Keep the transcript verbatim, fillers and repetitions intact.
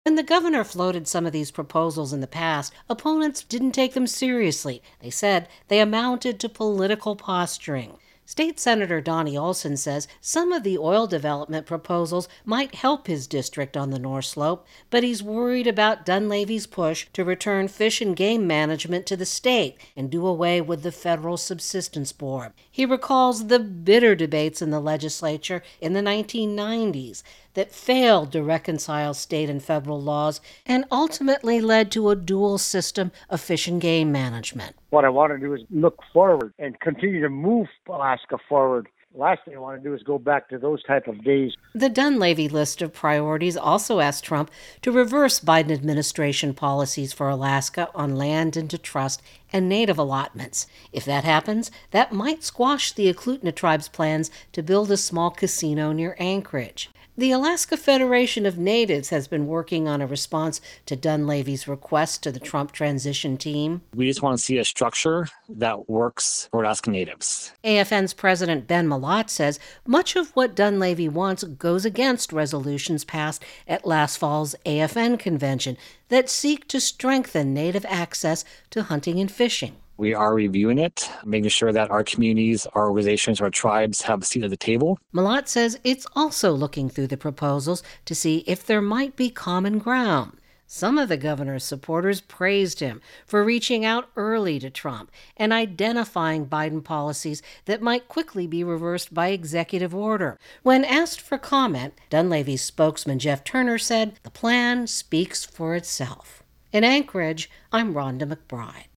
When the governor floated some of these proposals in the past, opponents didn't take them seriously. They said they amounted to political posturing. State Senator Donnie Olson says some of the oil development proposals might help his district on the North Slope, but he's worried about Dunleavy's push to return fish and game management to the state and do away with the federal subsistence board. He recalls the bitter debates in the legislature in the nineteen nineties that failed to reconcile state and federal laws and ultimately led to a dual system of fish and game management. What I want to do is look forward and continue to move Alaska forward. Last thing I want to do is go back to those type of days. The Dunleavy list of priorities also asked Trump to reverse Biden administration policies for Alaska on land into trust and native allotments. If that happens, that might squash the Eklutna tribe's plans to build a small casino near Anchorage. The Alaska Federation of Natives has been working on a response to Dunleavy's request to the Trump transition team. We just want to see a structure that works for Alaska Natives. A F N's President Ben Malott says much of what Dunleavy wants goes against resolutions passed at last fall's A F N convention that seek to strengthen Native access to hunting and fishing. We are reviewing it, making sure that our communities, our organizations, our tribes have a seat at the table. Malott says it's also looking through the proposals to see if there might be common ground. Some of the governor's supporters praised him for reaching out early to Trump and identifying Biden policies that might quickly be reversed by executive order. When asked for comment, Dunleavy's spokesman Jeff Turner said the plan speaks for itself. In Anchorage, I'm Rhonda McBride.